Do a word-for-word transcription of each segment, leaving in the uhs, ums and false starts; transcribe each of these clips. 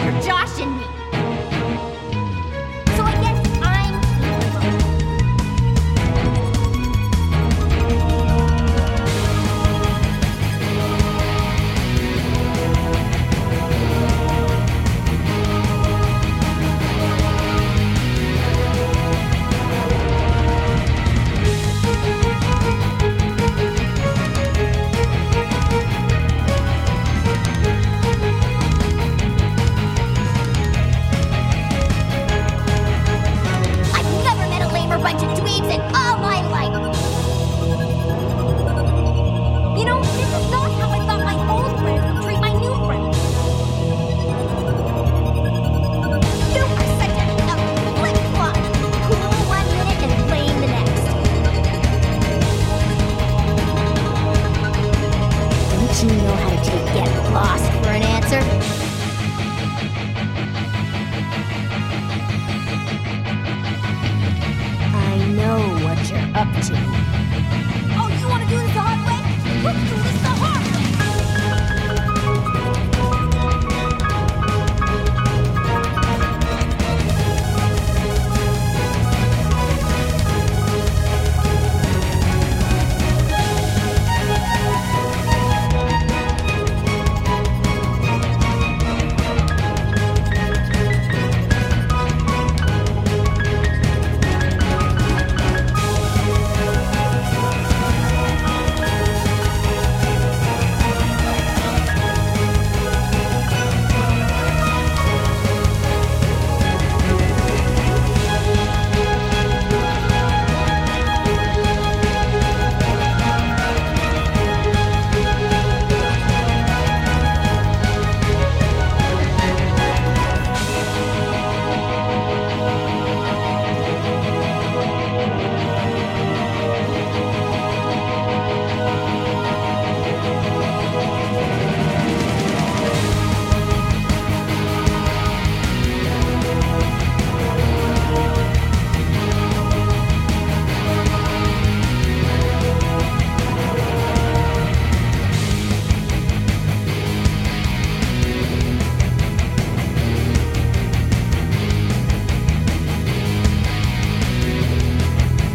for Josh and me. So I guess I'm capable. Bunch of dweebs in all my life. You know, this is not how I thought my old friends would treat my new friends. You are such a, a flip-flop. Cool one minute and lame the next. Don't you know how to take get lost for an answer? What you're up to. Oh, you want to do this the hard way? Let's do this the hard way!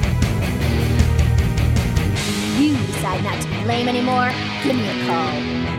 Not to be lame anymore, give me a call.